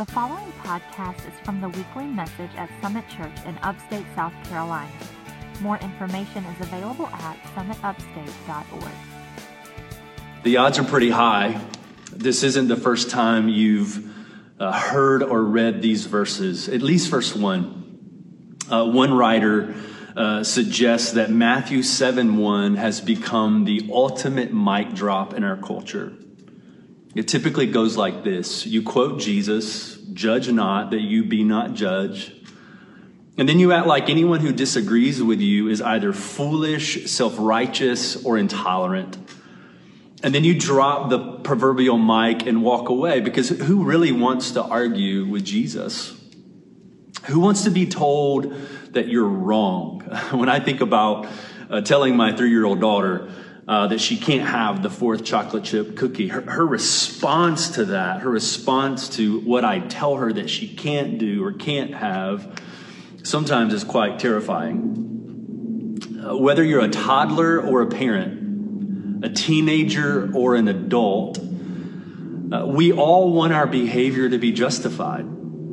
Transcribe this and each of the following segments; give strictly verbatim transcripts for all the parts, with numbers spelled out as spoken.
The following podcast is from the weekly message at Summit Church in Upstate, South Carolina. More information is available at summit upstate dot org. The odds are pretty high. This isn't the first time you've uh, heard or read these verses, at least verse one. Uh, one writer uh, suggests that Matthew seven one has become the ultimate mic drop in our culture. It typically goes like this. You quote Jesus, "Judge not, that you be not judged." And then you act like anyone who disagrees with you is either foolish, self-righteous, or intolerant. And then you drop the proverbial mic and walk away, because who really wants to argue with Jesus? Who wants to be told that you're wrong? When I think about uh, telling my three-year-old daughter uh, that she can't have the fourth chocolate chip cookie, her, her response to that, her response to what I tell her that she can't do or can't have, sometimes is quite terrifying. Uh, whether you're a toddler or a parent, a teenager or an adult, uh, we all want our behavior to be justified.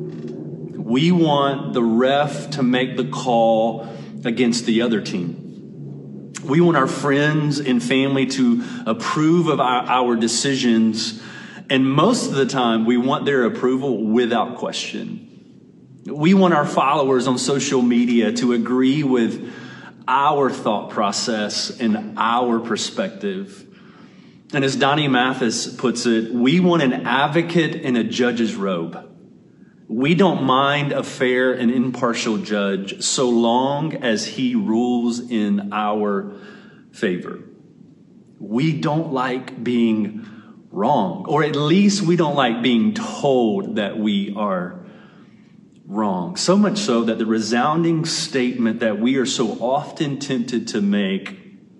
We want the ref to make the call against the other team. We want our friends and family to approve of our, our decisions, and most of the time we want their approval without question. We want our followers on social media to agree with our thought process and our perspective. And as Donnie Mathis puts it, we want an advocate in a judge's robe. We don't mind a fair and impartial judge so long as he rules in our favor. We don't like being wrong, or at least we don't like being told that we are wrong. So much so that the resounding statement that we are so often tempted to make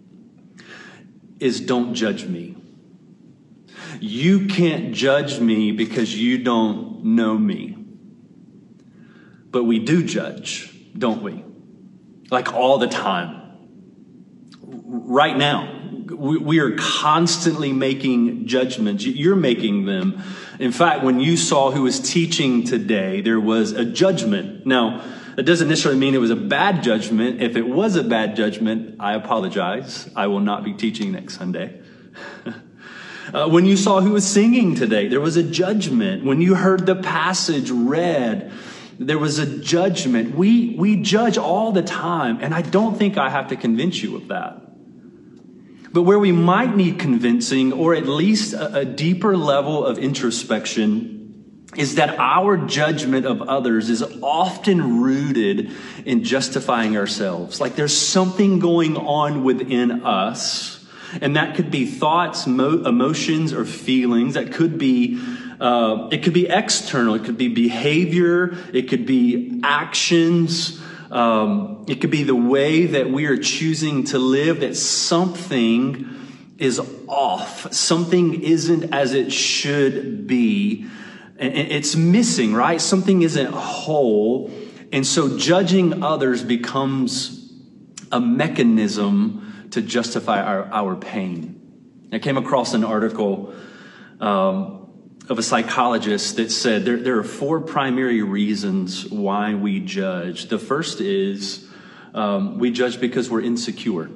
is, "Don't judge me. You can't judge me because you don't know me." But we do judge, don't we? Like all the time. Right now, we, we are constantly making judgments. You're making them. In fact, when you saw who was teaching today, there was a judgment. Now, that doesn't necessarily mean it was a bad judgment. If it was a bad judgment, I apologize. I will not be teaching next Sunday. uh, when you saw who was singing today, there was a judgment. When you heard the passage read, there was a judgment. We, we judge all the time, and I don't think I have to convince you of that. But where we might need convincing, or at least a, a deeper level of introspection, is that our judgment of others is often rooted in justifying ourselves. Like there's something going on within us, and that could be thoughts, mo- emotions, or feelings. That could be, uh, it could be external. It could be behavior. It could be actions. Um, it could be the way that we are choosing to live, that something is off. Something isn't as it should be. It's missing, right? Something isn't whole. And so judging others becomes a mechanism to justify our, our pain. I came across an article um, of a psychologist that said there, there are four primary reasons why we judge. The first is um, we judge because we're insecure.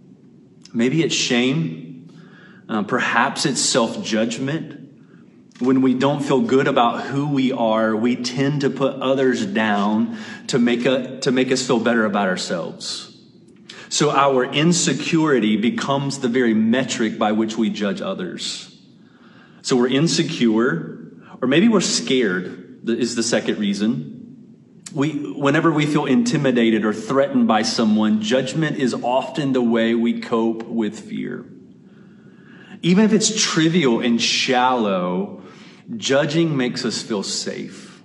Maybe it's shame. Uh, perhaps it's self-judgment. When we don't feel good about who we are, we tend to put others down to make a, to make us feel better about ourselves. So our insecurity becomes the very metric by which we judge others. So we're insecure, or maybe we're scared is the second reason. We, whenever we feel intimidated or threatened by someone, judgment is often the way we cope with fear. Even if it's trivial and shallow, judging makes us feel safe.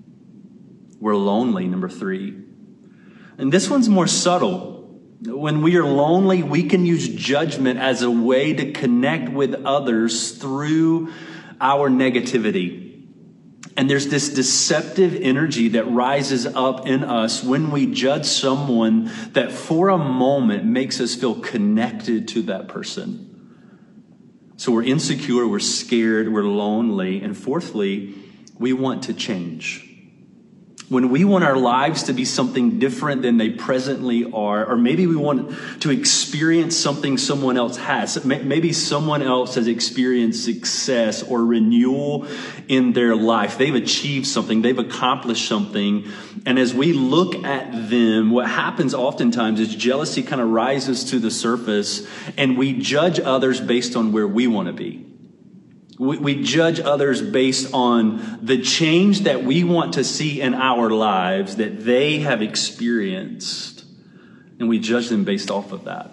We're lonely, number three. And this one's more subtle. When we are lonely, we can use judgment as a way to connect with others through our negativity. And there's this deceptive energy that rises up in us when we judge someone that for a moment makes us feel connected to that person. So we're insecure, we're scared, we're lonely. And fourthly, we want to change. When we want our lives to be something different than they presently are, or maybe we want to experience something someone else has. Maybe someone else has experienced success or renewal in their life. They've achieved something. They've accomplished something. And as we look at them, what happens oftentimes is jealousy kind of rises to the surface, and we judge others based on where we want to be. We, we judge others based on the change that we want to see in our lives that they have experienced, and we judge them based off of that.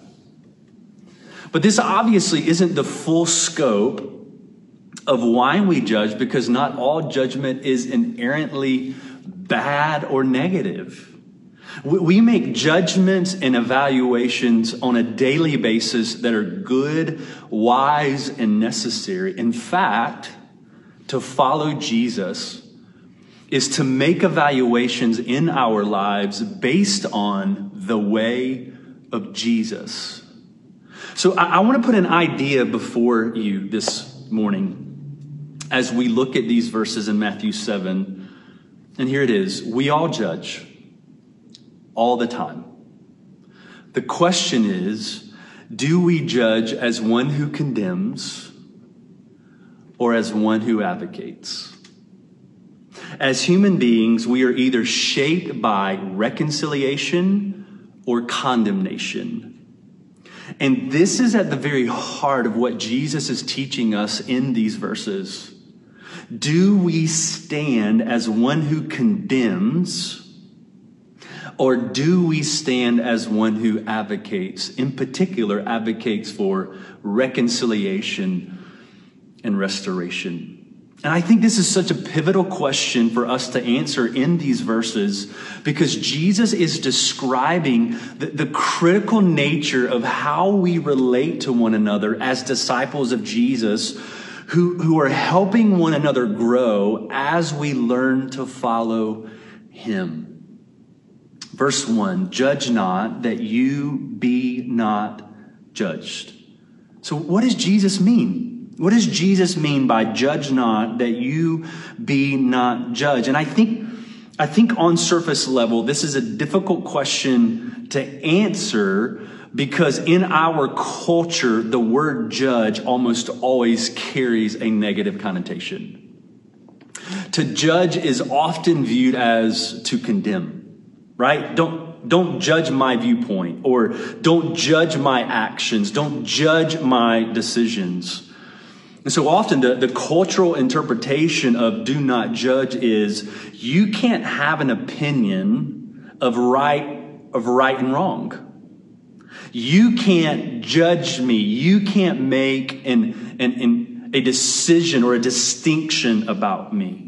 But this obviously isn't the full scope of why we judge, because not all judgment is inherently bad or negative. We make judgments and evaluations on a daily basis that are good, wise, and necessary. In fact, to follow Jesus is to make evaluations in our lives based on the way of Jesus. So I, I want to put an idea before you this morning as we look at these verses in Matthew seven. And here it is. We all judge. All the time. The question is, do we judge as one who condemns or as one who advocates? As human beings, we are either shaped by reconciliation or condemnation. And this is at the very heart of what Jesus is teaching us in these verses. Do we stand as one who condemns, or do we stand as one who advocates, in particular, advocates for reconciliation and restoration? And I think this is such a pivotal question for us to answer in these verses, because Jesus is describing the, the critical nature of how we relate to one another as disciples of Jesus, who, who are helping one another grow as we learn to follow him. Verse one, judge not that you be not judged. So what does Jesus mean? What does Jesus mean by judge not that you be not judged? And I think, I think on surface level, this is a difficult question to answer, because in our culture, the word judge almost always carries a negative connotation. To judge is often viewed as to condemn. Right? Don't, don't judge my viewpoint, or don't judge my actions. Don't judge my decisions. And so often the, the cultural interpretation of do not judge is you can't have an opinion of right, of right and wrong. You can't judge me. You can't make an, an, an, a decision or a distinction about me.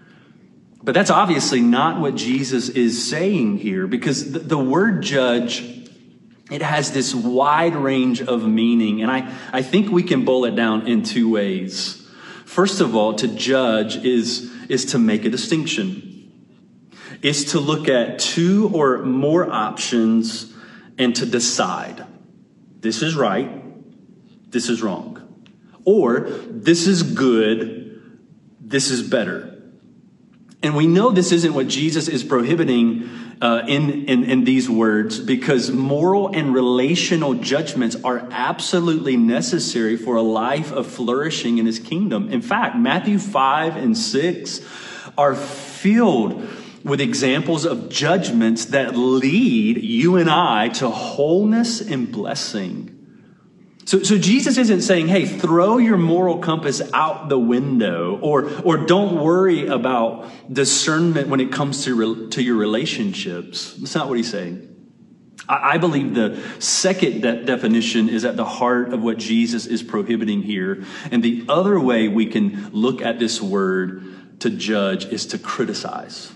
But that's obviously not what Jesus is saying here, because the, the word judge, it has this wide range of meaning. And I, I think we can boil it down in two ways. First of all, to judge is, is to make a distinction. It's to look at two or more options and to decide. This is right. This is wrong. Or this is good. This is better. And we know this isn't what Jesus is prohibiting uh, in, in, in these words, because moral and relational judgments are absolutely necessary for a life of flourishing in his kingdom. In fact, Matthew five and six are filled with examples of judgments that lead you and I to wholeness and blessing. So, so Jesus isn't saying, hey, throw your moral compass out the window, or, or don't worry about discernment when it comes to, re, to your relationships. That's not what he's saying. I, I believe the second de- definition is at the heart of what Jesus is prohibiting here. And the other way we can look at this word to judge is to criticize.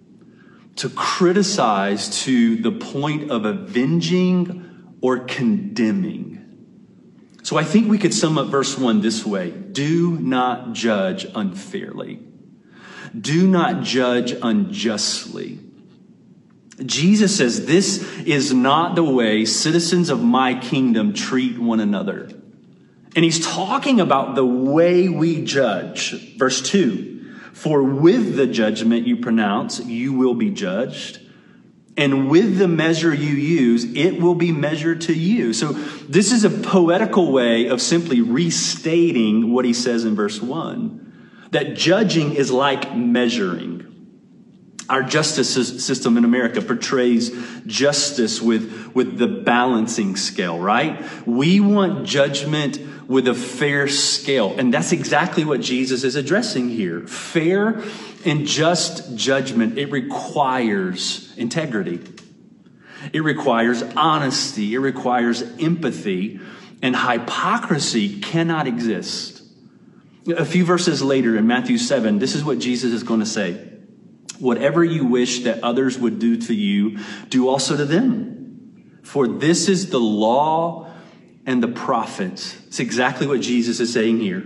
To criticize to the point of avenging or condemning. So I think we could sum up verse one this way. Do not judge unfairly. Do not judge unjustly. Jesus says this is not the way citizens of my kingdom treat one another. And he's talking about the way we judge. Verse two, For with the judgment you pronounce, you will be judged. And with the measure you use, it will be measured to you. So this is a poetical way of simply restating what he says in verse one. That judging is like measuring. Our justice system in America portrays justice with, with the balancing scale, right? We want judgment with a fair scale. And that's exactly what Jesus is addressing here. Fair and just judgment, it requires integrity. It requires honesty. It requires empathy. And hypocrisy cannot exist. A few verses later in Matthew seven, this is what Jesus is going to say. Whatever you wish that others would do to you, do also to them. For this is the law and the prophets. It's exactly what Jesus is saying here.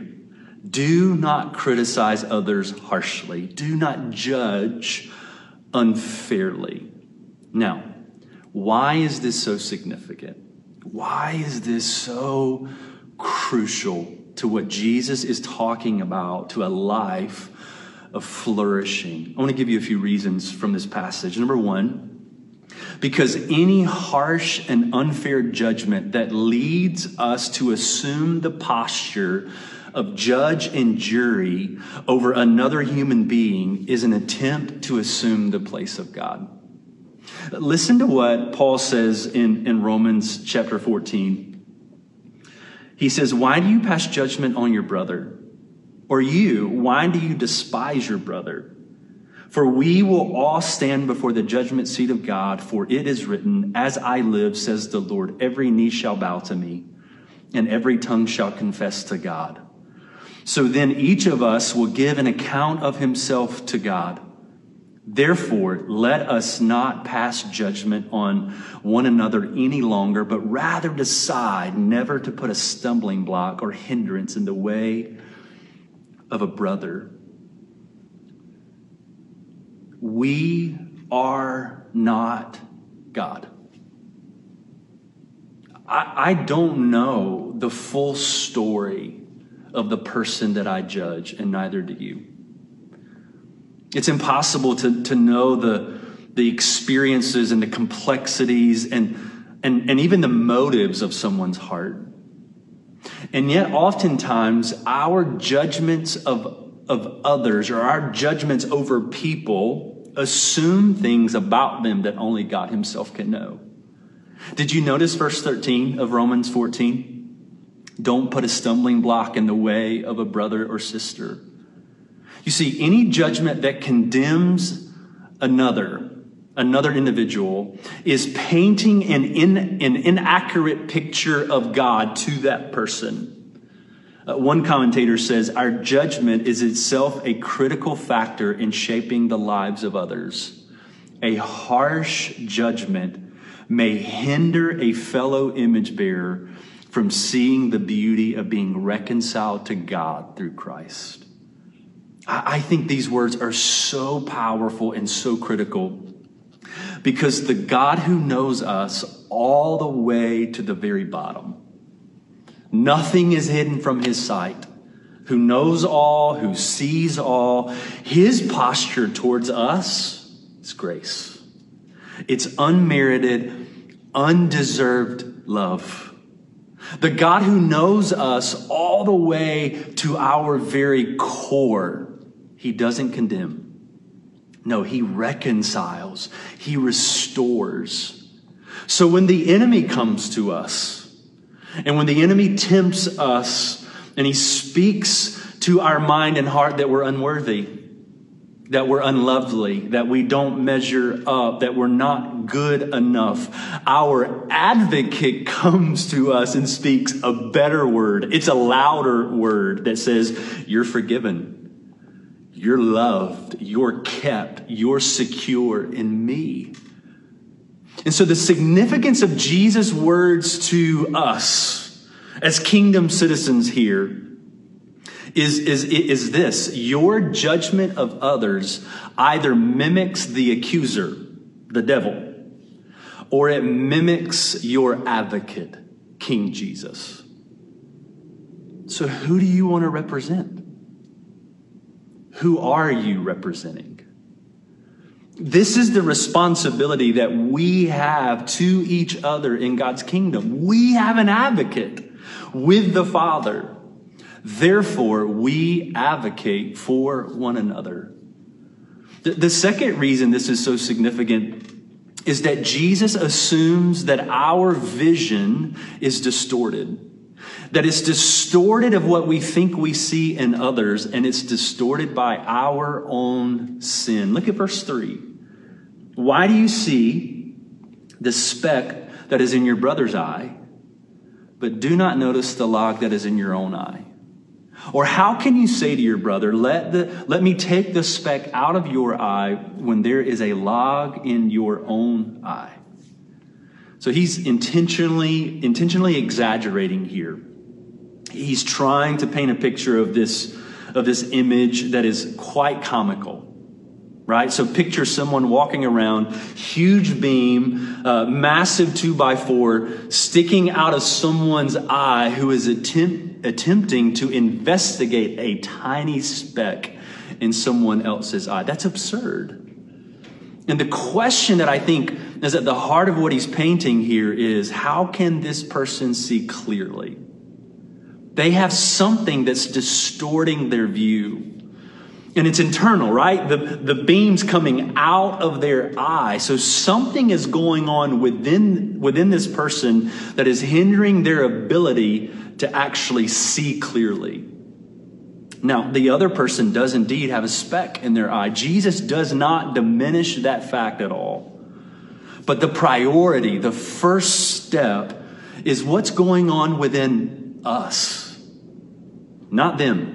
Do not criticize others harshly. Do not judge unfairly. Now, why is this so significant? Why is this so crucial to what Jesus is talking about, to a life of flourishing? I want to give you a few reasons from this passage. Number one, because any harsh and unfair judgment that leads us to assume the posture of judge and jury over another human being is an attempt to assume the place of God. Listen to what Paul says in, in Romans chapter fourteen. He says, why do you pass judgment on your brother? Or you, why do you despise your brother? For we will all stand before the judgment seat of God, for it is written, as I live, says the Lord, every knee shall bow to me, and every tongue shall confess to God. So then each of us will give an account of himself to God. Therefore, let us not pass judgment on one another any longer, but rather decide never to put a stumbling block or hindrance in the way of a brother. We are not God. I, I don't know the full story of the person that I judge, and neither do you. It's impossible to, to know the, the experiences and the complexities and, and, and even the motives of someone's heart. And yet, oftentimes, our judgments of, of others or our judgments over people assume things about them that only God himself can know. Did you notice verse thirteen of Romans fourteen? Don't put a stumbling block in the way of a brother or sister. You see, any judgment that condemns another, another individual, is painting an, in, an inaccurate picture of God to that person. Uh, one commentator says, our judgment is itself a critical factor in shaping the lives of others. A harsh judgment may hinder a fellow image bearer from seeing the beauty of being reconciled to God through Christ. I, I think these words are so powerful and so critical because the God who knows us all the way to the very bottom, nothing is hidden from his sight, who knows all, who sees all. His posture towards us is grace. It's unmerited, undeserved love. The God who knows us all the way to our very core, he doesn't condemn. No, he reconciles. He restores. So when the enemy comes to us, and when the enemy tempts us and he speaks to our mind and heart that we're unworthy, that we're unlovely, that we don't measure up, that we're not good enough, our advocate comes to us and speaks a better word. It's a louder word that says, you're forgiven, you're loved, you're kept, you're secure in me. And so the significance of Jesus' words to us as kingdom citizens here is, is, is this. Your judgment of others either mimics the accuser, the devil, or it mimics your advocate, King Jesus. So who do you want to represent? Who are you representing? This is the responsibility that we have to each other in God's kingdom. We have an advocate with the Father. Therefore, we advocate for one another. The, the second reason this is so significant is that Jesus assumes that our vision is distorted. That it's distorted of what we think we see in others, and it's distorted by our own sin. Look at verse three. Why do you see the speck that is in your brother's eye, but do not notice the log that is in your own eye? Or how can you say to your brother, let the let me take the speck out of your eye when there is a log in your own eye? So he's intentionally intentionally exaggerating here. He's trying to paint a picture of this of this image that is quite comical. Right? So picture someone walking around, huge beam, uh, massive two by four, sticking out of someone's eye who is attempt, attempting to investigate a tiny speck in someone else's eye. That's absurd. And the question that I think is at the heart of what he's painting here is, how can this person see clearly? They have something that's distorting their view. And it's internal, right? The, the beam's coming out of their eye. So something is going on within, within this person that is hindering their ability to actually see clearly. Now, the other person does indeed have a speck in their eye. Jesus does not diminish that fact at all. But the priority, the first step, is what's going on within us, not them.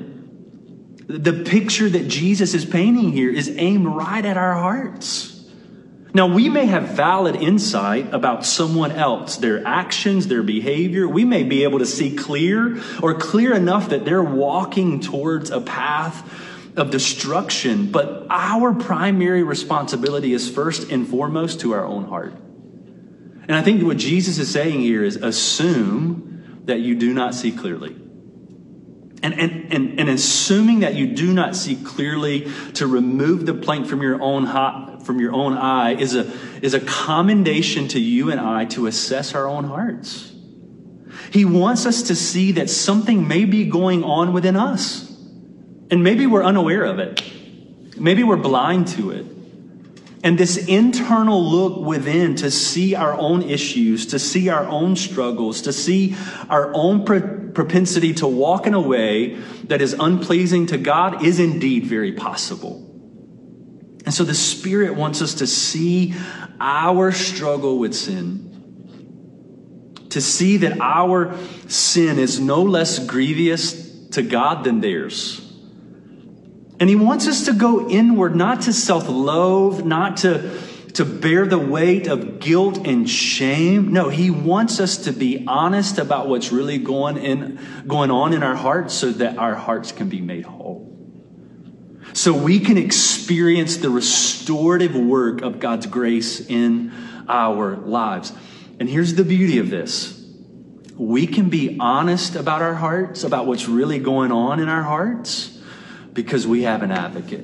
The picture that Jesus is painting here is aimed right at our hearts. Now, we may have valid insight about someone else, their actions, their behavior. We may be able to see clear or clear enough that they're walking towards a path of destruction. But our primary responsibility is first and foremost to our own heart. And I think what Jesus is saying here is assume that you do not see clearly. And, and, and, and assuming that you do not see clearly, to remove the plank from your own hot, from your own eye is a, is a commendation to you and I to assess our own hearts. He wants us to see that something may be going on within us. And maybe we're unaware of it. Maybe we're blind to it. And this internal look within to see our own issues, to see our own struggles, to see our own pro- propensity to walk in a way that is unpleasing to God is indeed very possible. And so the Spirit wants us to see our struggle with sin, to see that our sin is no less grievous to God than theirs. And he wants us to go inward, not to self-loathe, not to, to bear the weight of guilt and shame. No, he wants us to be honest about what's really going in, going on in our hearts so that our hearts can be made whole. So we can experience the restorative work of God's grace in our lives. And here's the beauty of this. We can be honest about our hearts, about what's really going on in our hearts, because we have an advocate.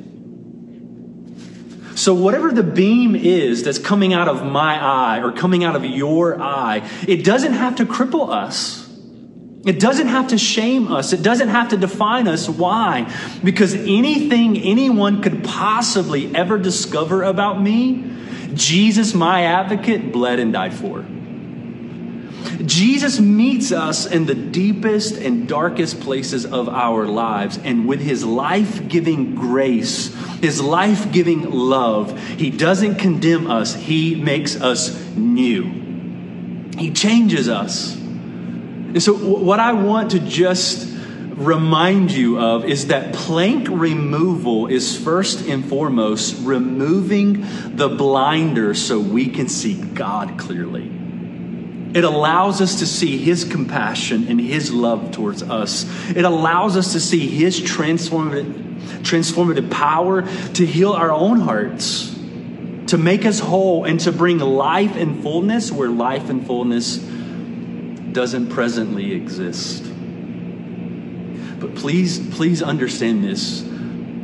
So whatever the beam is that's coming out of my eye or coming out of your eye, it doesn't have to cripple us. It doesn't have to shame us. It doesn't have to define us. Why? Because anything anyone could possibly ever discover about me, Jesus, my advocate, bled and died for. Jesus meets us in the deepest and darkest places of our lives. And with his life-giving grace, his life-giving love, he doesn't condemn us. He makes us new. He changes us. And so what I want to just remind you of is that plank removal is first and foremost removing the blinder so we can see God clearly. It allows us to see his compassion and his love towards us. It allows us to see his transformative, transformative power to heal our own hearts, to make us whole, and to bring life and fullness where life and fullness doesn't presently exist. But please, please understand this.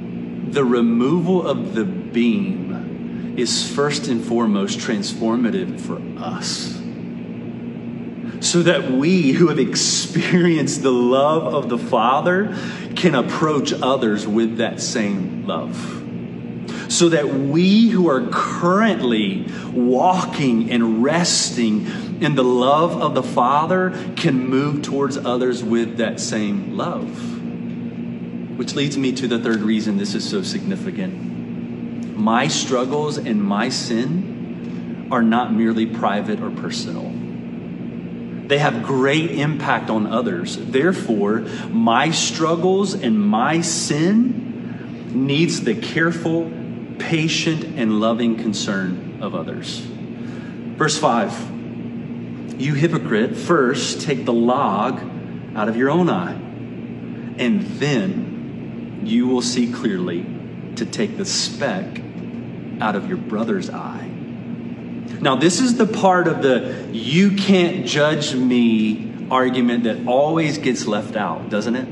the removal of the beam is first and foremost transformative for us, so that we who have experienced the love of the Father can approach others with that same love. So that we who are currently walking and resting in the love of the Father can move towards others with that same love. Which leads me to the third reason this is so significant. My struggles and my sin are not merely private or personal. They have great impact on others. Therefore, my struggles and my sin needs the careful, patient, and loving concern of others. Verse five, you hypocrite, first take the log out of your own eye, and then you will see clearly to take the speck out of your brother's eye. Now, this is the part of the you can't judge me argument that always gets left out, doesn't it?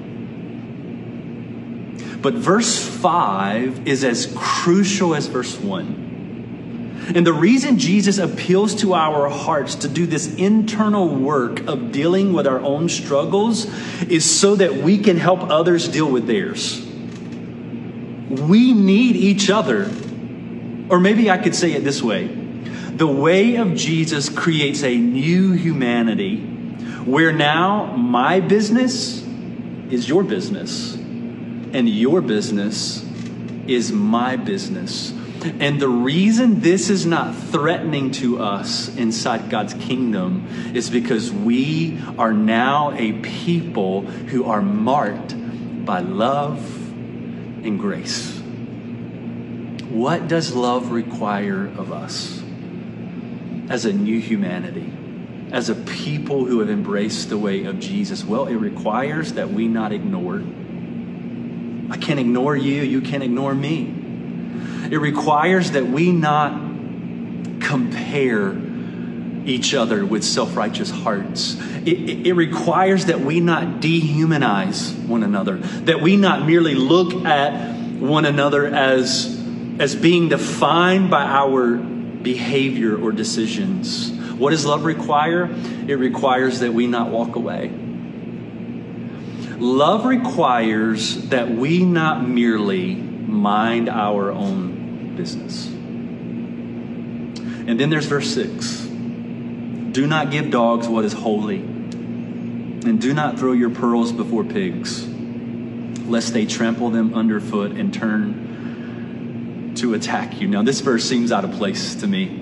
But verse five is as crucial as verse one. And the reason Jesus appeals to our hearts to do this internal work of dealing with our own struggles is so that we can help others deal with theirs. We need each other. Or maybe I could say it this way. The way of Jesus creates a new humanity where now my business is your business. And your business is my business. And the reason this is not threatening to us inside God's kingdom is because we are now a people who are marked by love and grace. What does love require of us as a new humanity, as a people who have embraced the way of Jesus? Well, it requires that we not ignore. I can't ignore you. You can't ignore me. It requires that we not compare each other with self-righteous hearts. It, it, it requires that we not dehumanize one another, that we not merely look at one another as, as being defined by our behavior or decisions. What does love require? It requires that we not walk away. Love requires that we not merely mind our own business. And then there's verse six. Do not give dogs what is holy, and do not throw your pearls before pigs, lest they trample them underfoot and turn to attack you. Now, this verse seems out of place to me.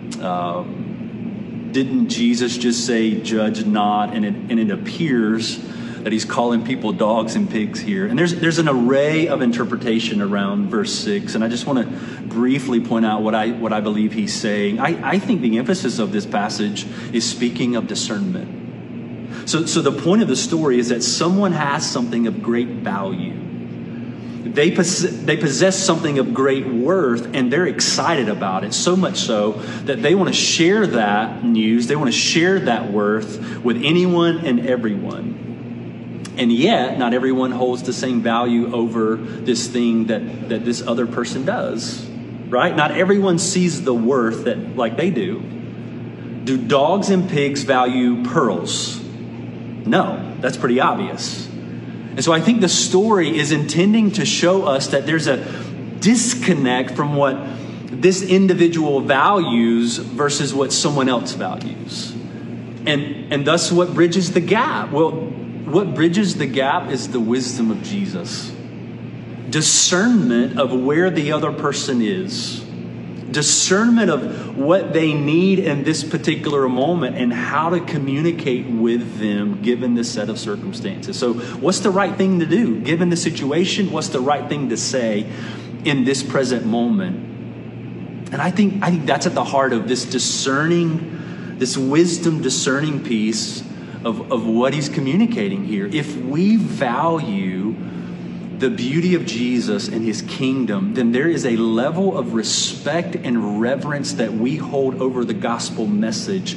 Um, didn't Jesus just say, judge not? And it, and it appears that he's calling people dogs and pigs here. And there's there's an array of interpretation around verse six. And I just want to briefly point out what I what I believe he's saying. I, I think the emphasis of this passage is speaking of discernment. So, so the point of the story is that someone has something of great value. They possess, they possess something of great worth, and they're excited about it, so much so that they want to share that news. They want to share that worth with anyone and everyone. And yet, not everyone holds the same value over this thing that, that this other person does, right? Not everyone sees the worth that like they do. Do dogs and pigs value pearls? No, that's pretty obvious. And so I think the story is intending to show us that there's a disconnect from what this individual values versus what someone else values. And, and thus what bridges the gap? Well, what bridges the gap is the wisdom of Jesus. Discernment of where the other person is. Discernment of what they need in this particular moment and how to communicate with them given this set of circumstances. So what's the right thing to do given the situation? What's the right thing to say in this present moment? And I think I think that's at the heart of this discerning, this wisdom discerning piece of, of what he's communicating here. If we value the beauty of Jesus and his kingdom, then there is a level of respect and reverence that we hold over the gospel message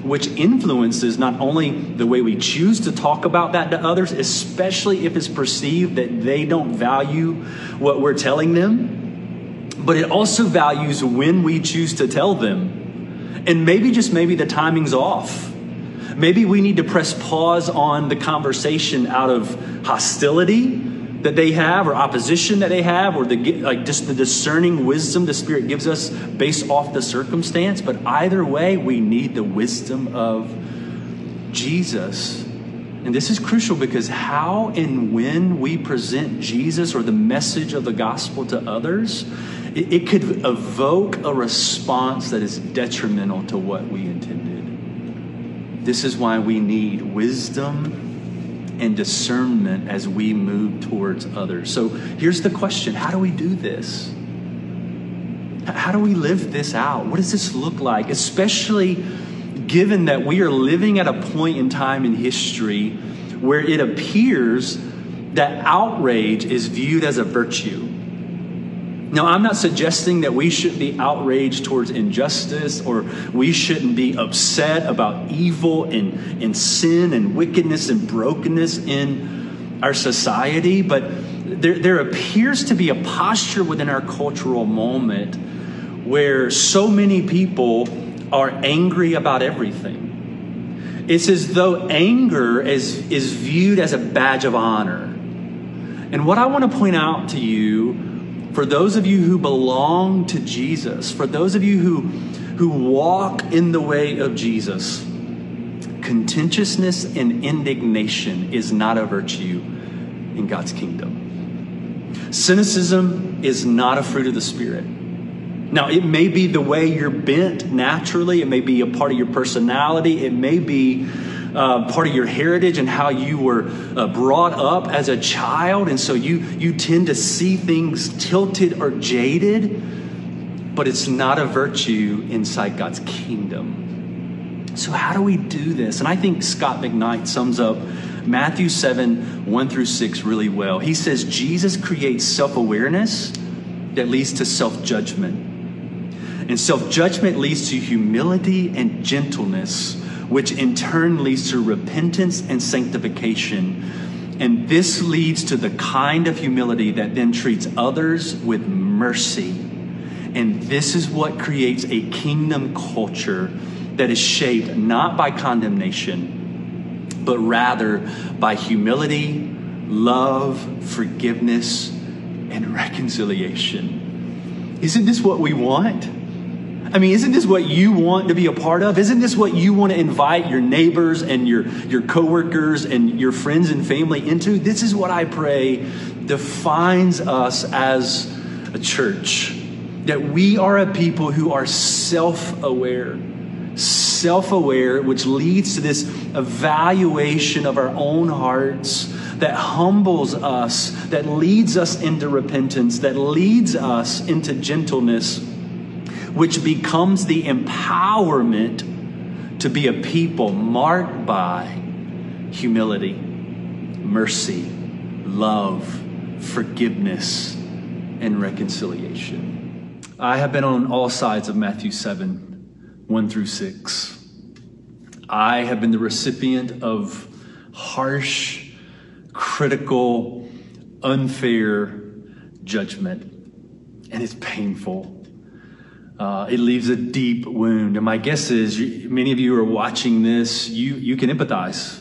which influences not only the way we choose to talk about that to others, especially if it's perceived that they don't value what we're telling them, but it also values when we choose to tell them. And maybe, just maybe, the timing's off. Maybe we need to press pause on the conversation out of hostility that they have, or opposition that they have, or the like just the discerning wisdom the Spirit gives us based off the circumstance. But either way, we need the wisdom of Jesus. And this is crucial, because how and when we present Jesus or the message of the gospel to others, it, it could evoke a response that is detrimental to what we intended. This is why we need wisdom and discernment as we move towards others. So here's the question: how do we do this? How do we live this out? What does this look like? Especially given that we are living at a point in time in history where it appears that outrage is viewed as a virtue. Now, I'm not suggesting that we shouldn't be outraged towards injustice, or we shouldn't be upset about evil and, and sin and wickedness and brokenness in our society. But there, there appears to be a posture within our cultural moment where so many people are angry about everything. It's as though anger is, is viewed as a badge of honor. And what I want to point out to you, for those of you who belong to Jesus, for those of you who, who walk in the way of Jesus, contentiousness and indignation is not a virtue in God's kingdom. Cynicism is not a fruit of the Spirit. Now, it may be the way you're bent naturally. It may be a part of your personality. It may be Uh, part of your heritage and how you were uh, brought up as a child. And so you, you tend to see things tilted or jaded, but it's not a virtue inside God's kingdom. So how do we do this? And I think Scott McKnight sums up Matthew seven, one through six really well. He says, Jesus creates self-awareness that leads to self-judgment. And self-judgment leads to humility and gentleness, which in turn leads to repentance and sanctification. And this leads to the kind of humility that then treats others with mercy. And this is what creates a kingdom culture that is shaped not by condemnation, but rather by humility, love, forgiveness, and reconciliation. Isn't this what we want? I mean, isn't this what you want to be a part of? Isn't this what you want to invite your neighbors and your, your coworkers and your friends and family into? This is what I pray defines us as a church. That we are a people who are self-aware. Self-aware, which leads to this evaluation of our own hearts, that humbles us, that leads us into repentance, that leads us into gentleness, which becomes the empowerment to be a people marked by humility, mercy, love, forgiveness, and reconciliation. I have been on all sides of Matthew seven, one through six. I have been the recipient of harsh, critical, unfair judgment, and it's painful. Uh, it leaves a deep wound. And my guess is you, many of you are watching this, you, you can empathize.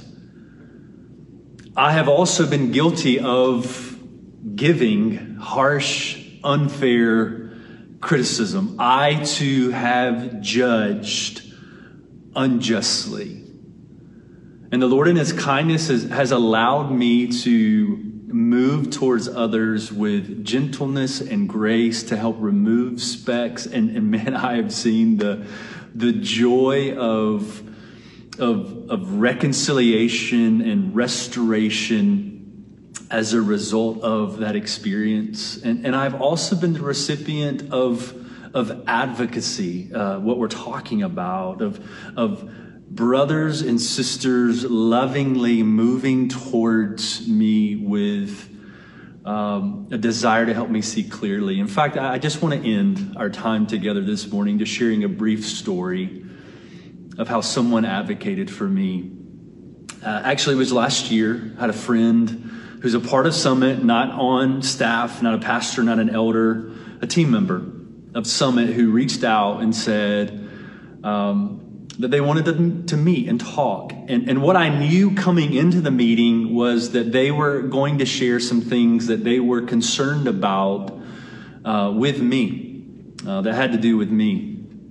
I have also been guilty of giving harsh, unfair criticism. I too have judged unjustly. And the Lord in His kindness has, has allowed me to move towards others with gentleness and grace to help remove specks. And, and man, I have seen the, the joy of, of, of reconciliation and restoration as a result of that experience. And, and I've also been the recipient of, of advocacy, uh, what we're talking about, of, of brothers and sisters lovingly moving towards me with um, a desire to help me see clearly. In fact, I just want to end our time together this morning just sharing a brief story of how someone advocated for me. Uh, actually, it was last year. I had a friend who's a part of Summit, not on staff, not a pastor, not an elder, a team member of Summit, who reached out and said um, that they wanted to, to meet and talk. And, and what I knew coming into the meeting was that they were going to share some things that they were concerned about uh, with me, uh, that had to do with me.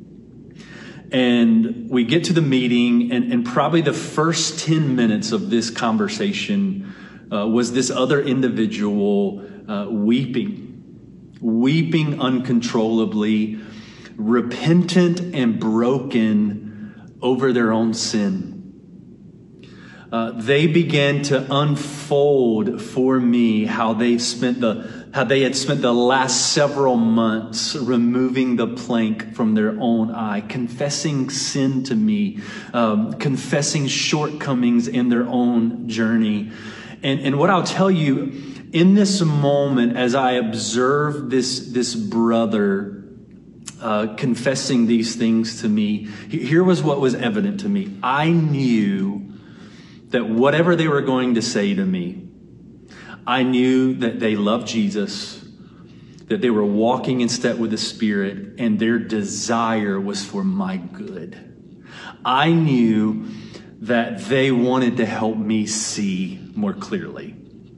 And we get to the meeting, and, and probably the first ten minutes of this conversation uh, was this other individual uh, weeping, weeping uncontrollably, repentant and broken over their own sin. Uh, they began to unfold for me how they spent the how they had spent the last several months removing the plank from their own eye, confessing sin to me, um, confessing shortcomings in their own journey. And, and what I'll tell you, in this moment, as I observed this, this brother uh, confessing these things to me, here was what was evident to me. I knew that whatever they were going to say to me, I knew that they loved Jesus, that they were walking in step with the Spirit, and their desire was for my good. I knew that they wanted to help me see more clearly.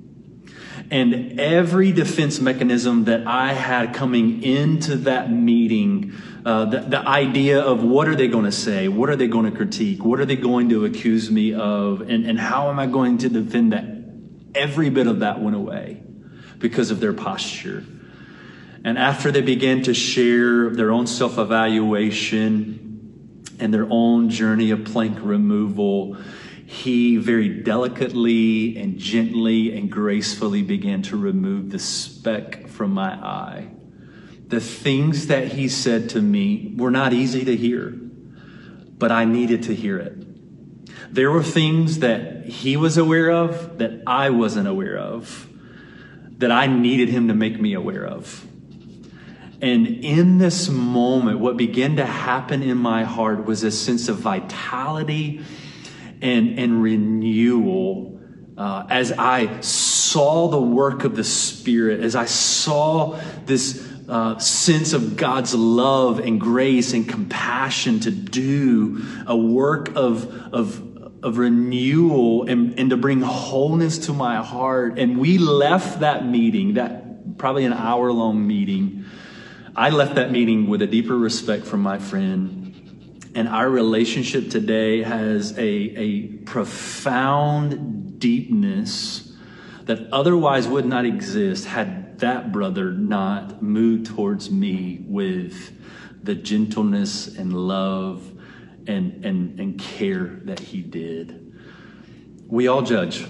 And every defense mechanism that I had coming into that meeting, uh, the, the idea of what are they going to say? What are they going to critique? What are they going to accuse me of? And, and how am I going to defend that? Every bit of that went away because of their posture. And after they began to share their own self-evaluation and their own journey of plank removal, he very delicately and gently and gracefully began to remove the speck from my eye. The things that he said to me were not easy to hear, but I needed to hear it. There were things that he was aware of that I wasn't aware of, that I needed him to make me aware of. And in this moment, what began to happen in my heart was a sense of vitality and, and renewal uh, as I saw the work of the Spirit, as I saw this uh, sense of God's love and grace and compassion to do a work of, of of renewal and, and to bring wholeness to my heart. And we left that meeting, that probably an hour long meeting. I left that meeting with a deeper respect for my friend. And our relationship today has a, a profound deepness that otherwise would not exist had that brother not moved towards me with the gentleness and love And, and, and care that he did. We all judge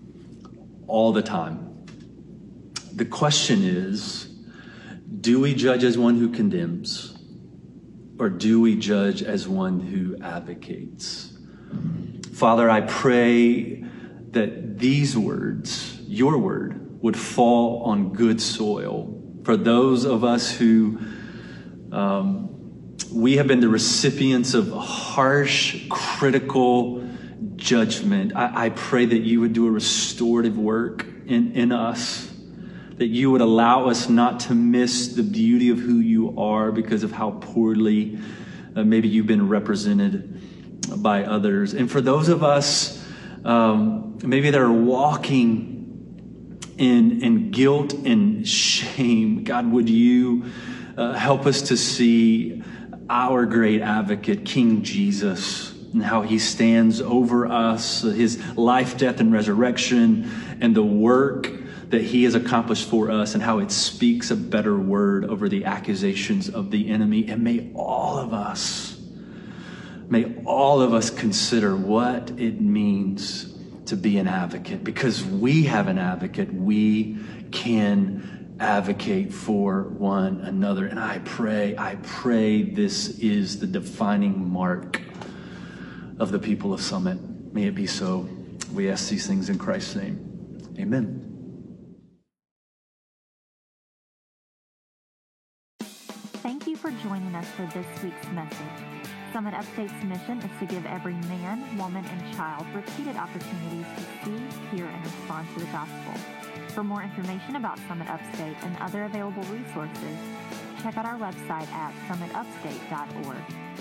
all the time. The question is, do we judge as one who condemns, or do we judge as one who advocates? Father, I pray that these words, your word, would fall on good soil for those of us who um, we have been the recipients of harsh, critical judgment. I, I pray that you would do a restorative work in, in us, that you would allow us not to miss the beauty of who you are because of how poorly uh, maybe you've been represented by others. And for those of us um, maybe that are walking in, in guilt and shame, God, would you uh, help us to see our great advocate, King Jesus, and how he stands over us, his life, death, and resurrection, and the work that he has accomplished for us, and how it speaks a better word over the accusations of the enemy. And may all of us, may all of us consider what it means to be an advocate. Because we have an advocate, we can advocate for one another. And I pray, I pray this is the defining mark of the people of Summit. May it be so. We ask these things in Christ's name. Amen. Thank you for joining us for this week's message. Summit Upstate's mission is to give every man, woman, and child repeated opportunities to see, hear, and respond to the gospel. For more information about Summit Upstate and other available resources, check out our website at summit upstate dot org.